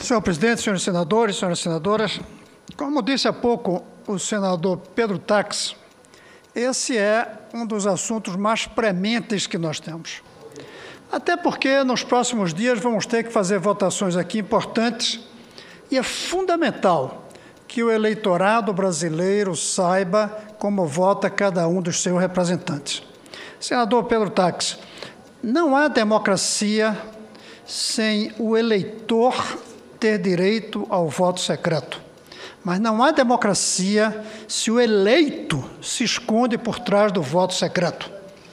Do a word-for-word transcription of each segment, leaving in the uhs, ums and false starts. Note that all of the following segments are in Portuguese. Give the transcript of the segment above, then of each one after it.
Senhor presidente, senhores senadores, senhoras senadoras, como disse há pouco o senador Pedro Tax, esse é um dos assuntos mais prementes que nós temos. Até porque nos próximos dias vamos ter que fazer votações aqui importantes e é fundamental que o eleitorado brasileiro saiba como vota cada um dos seus representantes. Senador Pedro Tax, não há democracia sem o eleitor ter direito ao voto secreto. Mas não há democracia se o eleito se esconde por trás do voto secreto.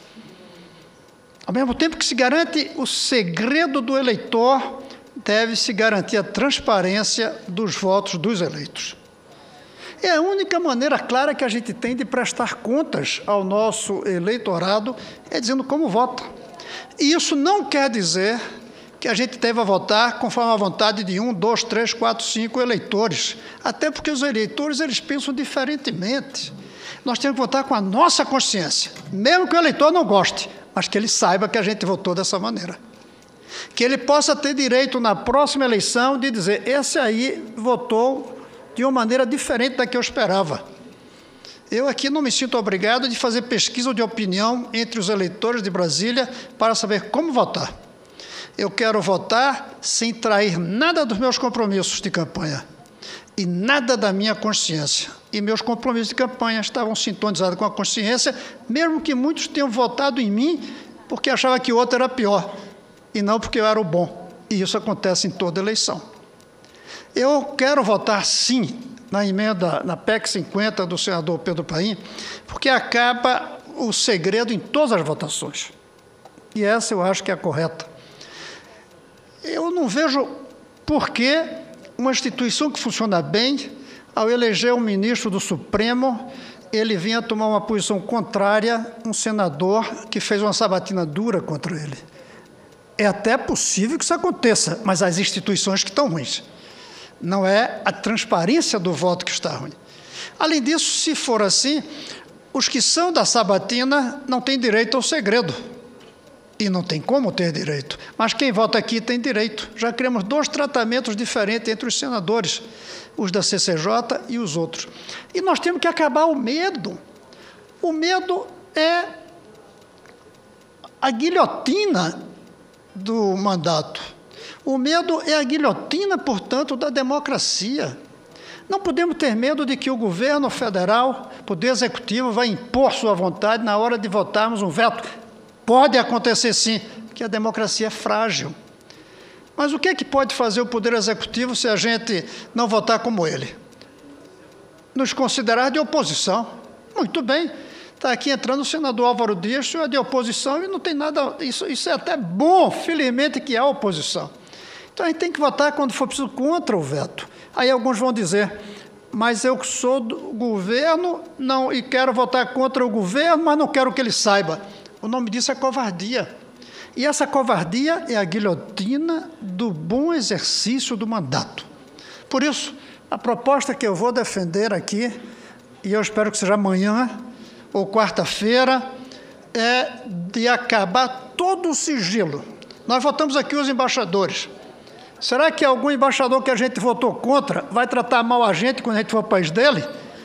Ao mesmo tempo que se garante o segredo do eleitor, deve-se garantir a transparência dos votos dos eleitos. É a única maneira clara que a gente tem de prestar contas ao nosso eleitorado, é dizendo como vota. E isso não quer dizer que a gente deva votar conforme a vontade de um, dois, três, quatro, cinco eleitores. Até porque os eleitores, eles pensam diferentemente. Nós temos que votar com a nossa consciência, mesmo que o eleitor não goste, mas que ele saiba que a gente votou dessa maneira. Que ele possa ter direito, na próxima eleição, de dizer, esse aí votou de uma maneira diferente da que eu esperava. Eu aqui não me sinto obrigado de fazer pesquisa de opinião entre os eleitores de Brasília para saber como votar. Eu quero votar sem trair nada dos meus compromissos de campanha e nada da minha consciência. E meus compromissos de campanha estavam sintonizados com a consciência, mesmo que muitos tenham votado em mim porque achavam que o outro era pior, e não porque eu era o bom. E isso acontece em toda eleição. Eu quero votar, sim, na emenda, na P E C cinquenta do senador Pedro Paim, porque acaba o segredo em todas as votações. E essa eu acho que é a correta. Eu não vejo por que uma instituição que funciona bem, ao eleger um ministro do Supremo, ele vinha tomar uma posição contrária a um senador que fez uma sabatina dura contra ele. É até possível que isso aconteça, mas as instituições que estão ruins. Não é a transparência do voto que está ruim. Além disso, se for assim, os que são da sabatina não têm direito ao segredo. E não tem como ter direito. Mas quem vota aqui tem direito. Já criamos dois tratamentos diferentes entre os senadores, os da C C J e os outros. E nós temos que acabar o medo. O medo é a guilhotina do mandato. O medo é a guilhotina, portanto, da democracia. Não podemos ter medo de que o governo federal, o poder executivo, vai impor sua vontade na hora de votarmos um veto. Pode acontecer, sim, porque a democracia é frágil. Mas o que é que pode fazer o Poder Executivo se a gente não votar como ele? Nos considerar de oposição. Muito bem. Está aqui entrando o senador Álvaro Dias, senhor é de oposição, e não tem nada... Isso, isso é até bom, felizmente, que há oposição. Então, a gente tem que votar, quando for preciso, contra o veto. Aí alguns vão dizer, mas eu sou do governo não, e quero votar contra o governo, mas não quero que ele saiba. O nome disso é covardia. E essa covardia é a guilhotina do bom exercício do mandato. Por isso, a proposta que eu vou defender aqui, e eu espero que seja amanhã ou quarta-feira, é de acabar todo o sigilo. Nós votamos aqui os embaixadores. Será que algum embaixador que a gente votou contra vai tratar mal a gente quando a gente for ao país dele?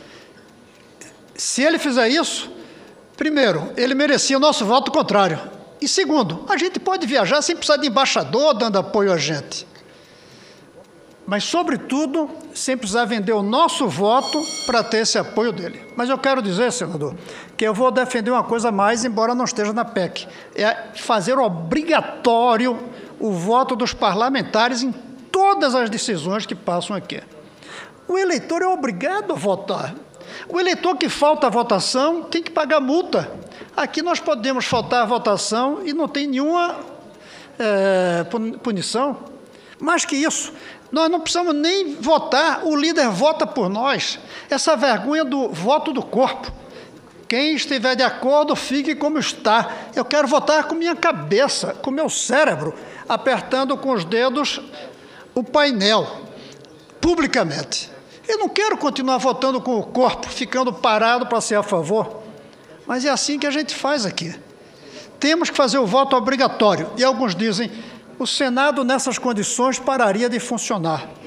Se ele fizer isso, primeiro, ele merecia o nosso voto contrário. E segundo, a gente pode viajar sem precisar de embaixador dando apoio a gente. Mas, sobretudo, sem precisar vender o nosso voto para ter esse apoio dele. Mas eu quero dizer, senador, que eu vou defender uma coisa a mais, embora não esteja na P E C. É fazer obrigatório o voto dos parlamentares em todas as decisões que passam aqui. O eleitor é obrigado a votar. O eleitor que falta a votação tem que pagar multa. Aqui nós podemos faltar a votação e não tem nenhuma é, punição. Mais que isso, nós não precisamos nem votar, o líder vota por nós. Essa vergonha do voto do corpo. Quem estiver de acordo, fique como está. Eu quero votar com minha cabeça, com meu cérebro, apertando com os dedos o painel, publicamente. Eu não quero continuar votando com o corpo, ficando parado para ser a favor. Mas é assim que a gente faz aqui. Temos que fazer o voto obrigatório. E alguns dizem, o Senado, nessas condições, pararia de funcionar.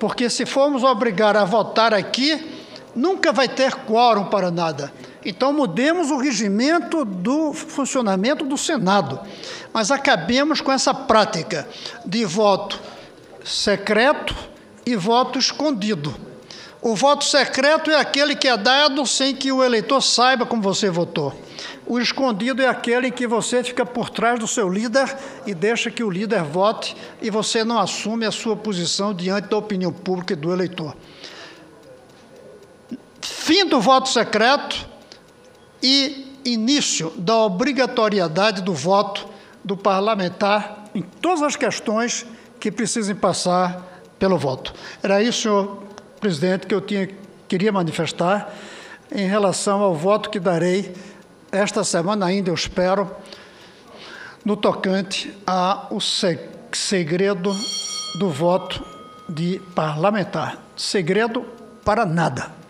porque se formos obrigar a votar aqui, nunca vai ter quórum para nada. Então, mudemos o regimento do funcionamento do Senado, mas acabemos com essa prática de voto secreto e voto escondido. O voto secreto é aquele que é dado sem que o eleitor saiba como você votou. O escondido é aquele em que você fica por trás do seu líder e deixa que o líder vote e você não assume a sua posição diante da opinião pública e do eleitor. Fim do voto secreto e início da obrigatoriedade do voto do parlamentar em todas as questões que precisem passar pelo voto. Era isso, senhor presidente, que eu tinha, queria manifestar em relação ao voto que darei esta semana ainda, eu espero, no tocante ao segredo do voto de parlamentar. Segredo para nada.